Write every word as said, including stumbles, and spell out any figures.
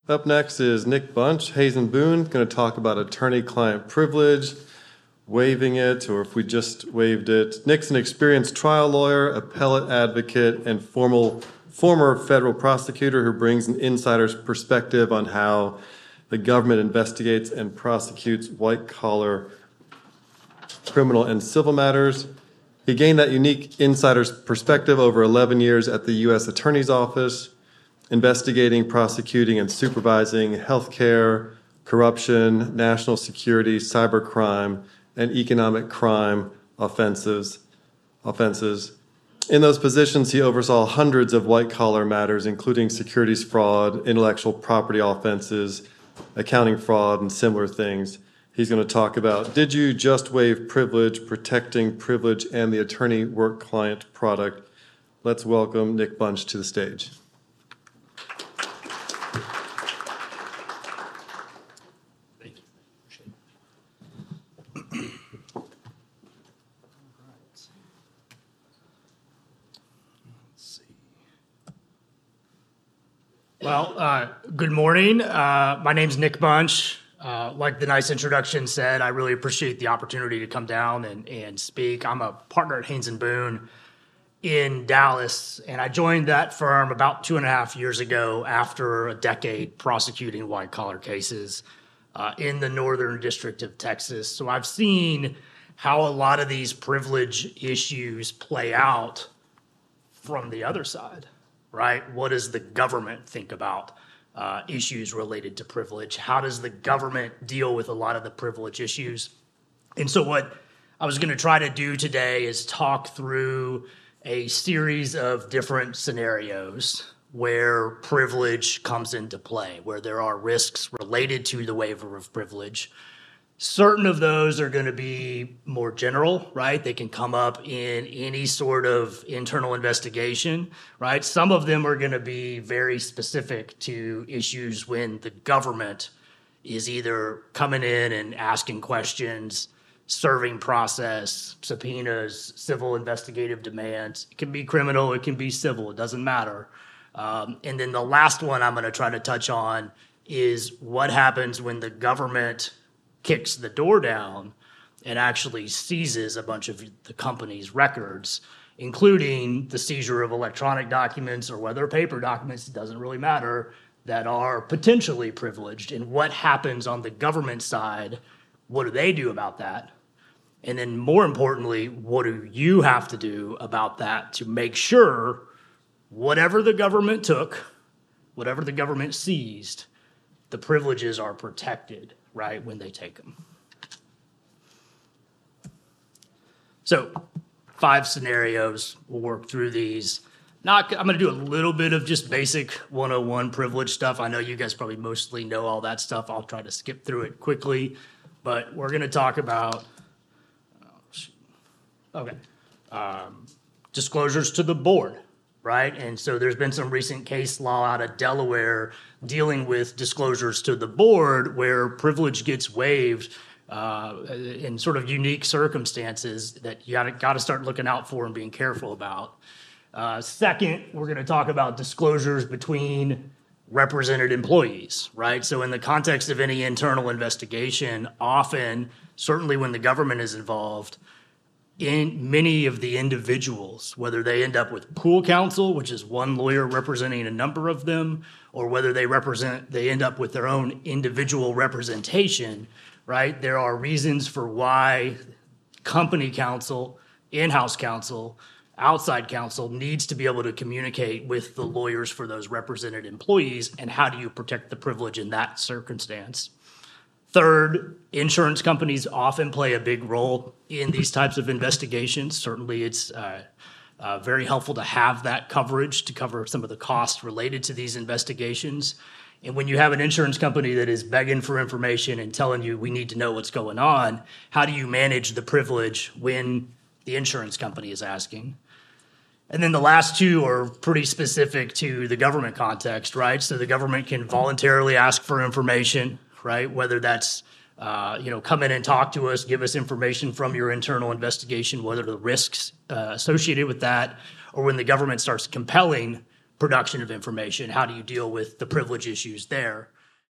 Up next is Nick Bunch. Hayes and Boone going to talk about attorney-client privilege, waiving it, or if we just waived it. Nick's an experienced trial lawyer, appellate advocate, and formal, former federal prosecutor who brings an insider's perspective on how the government investigates and prosecutes white-collar criminal and civil matters. He gained that unique insider's perspective over eleven years at the U S Attorney's Office, investigating, prosecuting, and supervising healthcare, corruption, national security, cybercrime, and economic crime offenses. offenses. In those positions, he oversaw hundreds of white-collar matters, including securities fraud, intellectual property offenses, accounting fraud, and similar things. He's going to talk about, did you just waive privilege, protecting privilege, and the attorney work-client product? Let's welcome Nick Bunch to the stage. Well, uh, good morning. Uh, my name's Nick Bunch. Uh, like the nice introduction said, I really appreciate the opportunity to come down and, and speak. I'm a partner at Haynes and Boone in Dallas, and I joined that firm about two and a half years ago after a decade prosecuting white-collar cases uh, in the Northern District of Texas. So I've seen how a lot of these privilege issues play out from the other side. Right? What does the government think about uh, issues related to privilege? How does the government deal with a lot of the privilege issues? And so what I was going to try to do today is talk through a series of different scenarios where privilege comes into play, where there are risks related to the waiver of privilege. Certain of those are going to be more general, right? They can come up in any sort of internal investigation, right? Some of them are going to be very specific to issues when the government is either coming in and asking questions, serving process, subpoenas, civil investigative demands. It can be criminal, it can be civil, it doesn't matter. Um, and then the last one I'm going to try to touch on is what happens when the government kicks the door down and actually seizes a bunch of the company's records, including the seizure of electronic documents or whether paper documents, it doesn't really matter, that are potentially privileged. And what happens on the government side? What do they do about that? And then more importantly, what do you have to do about that to make sure whatever the government took, whatever the government seized, the privileges are protected, right, when they take them. So five scenarios, we'll work through these. Not, I'm going to do a little bit of just basic one oh one privilege stuff. I know you guys probably mostly know all that stuff. I'll try to skip through it quickly, but we're going to talk about, oh, okay, um, disclosures to the board. Right? And so there's been some recent case law out of Delaware dealing with disclosures to the board where privilege gets waived uh, in sort of unique circumstances that you gotta, gotta start looking out for and being careful about. Uh, second, we're going to talk about disclosures between represented employees, right? So in the context of any internal investigation, often, certainly when the government is involved, in many of the individuals, whether they end up with pool counsel, which is one lawyer representing a number of them, or whether they represent, they end up with their own individual representation, right? There are reasons for why company counsel, in-house counsel, outside counsel needs to be able to communicate with the lawyers for those represented employees, and how do you protect the privilege in that circumstance? Third, insurance companies often play a big role in these types of investigations. Certainly, it's uh, uh, very helpful to have that coverage to cover some of the costs related to these investigations. And when you have an insurance company that is begging for information and telling you we need to know what's going on, how do you manage the privilege when the insurance company is asking? And then the last two are pretty specific to the government context, right? So the government can voluntarily ask for information, right? Whether that's, uh, you know, come in and talk to us, give us information from your internal investigation, whether the risks uh, associated with that, or when the government starts compelling production of information? How do you deal with the privilege issues there?